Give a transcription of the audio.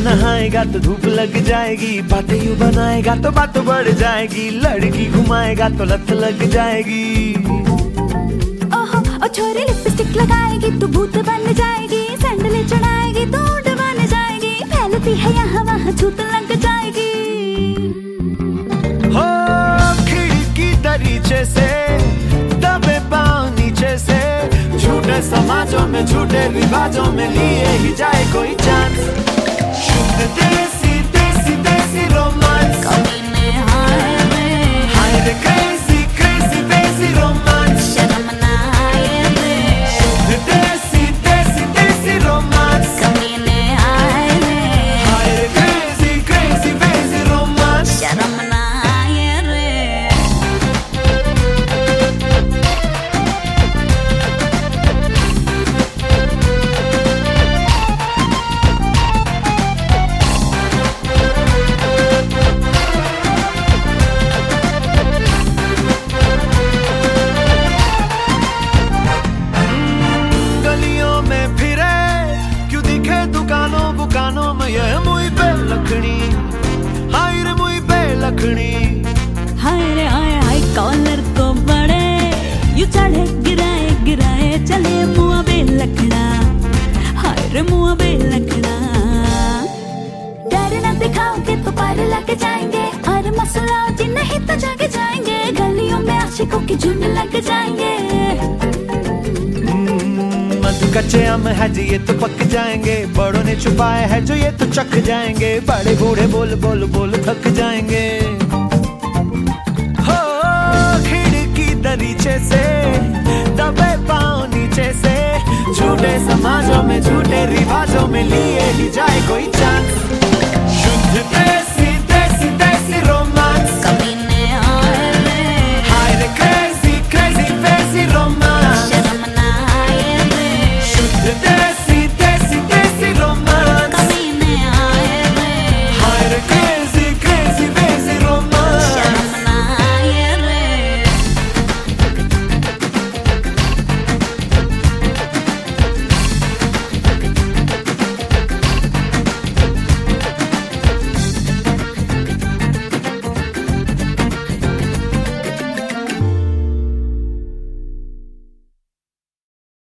नहाएगा तो धूप लग जाएगी, बातें यूं बनाएगा तो बात बढ़ जाएगी, लड़की घुमाएगा तो लत लग जाएगी। ओहो ओ छोरी लिपस्टिक लगाएगी तो भूत बन जाएगी, सैंडल चढ़ाएगी तो ऊंट बन जाएगी, फैलती है यहाँ वहाँ छूत लग जाएगी। हो खिड़की दरीचे से दबे पाँव नीचे से, झूठे समाजों में झूठे रिवाजों में लिए ही जाए कोई चांस। शुद्ध देसी देसी देसी रोमांस, हाय रे क्रेजी क्रेजी देसी रोमांस, शर्म ना आए रे, शुद्ध देसी देसी देसी रोमांस, आए रे, हाय रे क्रेजी क्रेजी देसी रोमांस। शर्म ना आए रे। दुकानों में ये मुई पे लखनी, हाय रे मुई पे लखनी, हाय रे हाय हाय कॉलर को बड़े यू चढ़े गिराए गिराए चले मुआ बे लखड़ा, हाय रे मुआ बे लखड़ा। डर ना दिखाओगे तो पार लग जाएंगे, और मसला जी नहीं तो जागे जाएंगे, गलियों में आशिकों की झुंड लग जाएंगे। कच्चे आम है जो ये तो पक जाएंगे, बड़ों ने छुपाए है जो ये तो चख जाएंगे, बड़े बूढ़े बोल बोल बोल थक जाएंगे। हो खिड़की दरीचे से दबे पाँव नीचे से, झूठे समाजों में झूठे रिवाजों में लिए ही जाए कोई चांस। शुद्ध देसी